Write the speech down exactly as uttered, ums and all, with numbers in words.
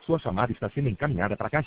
Sua chamada está sendo encaminhada para a caixa.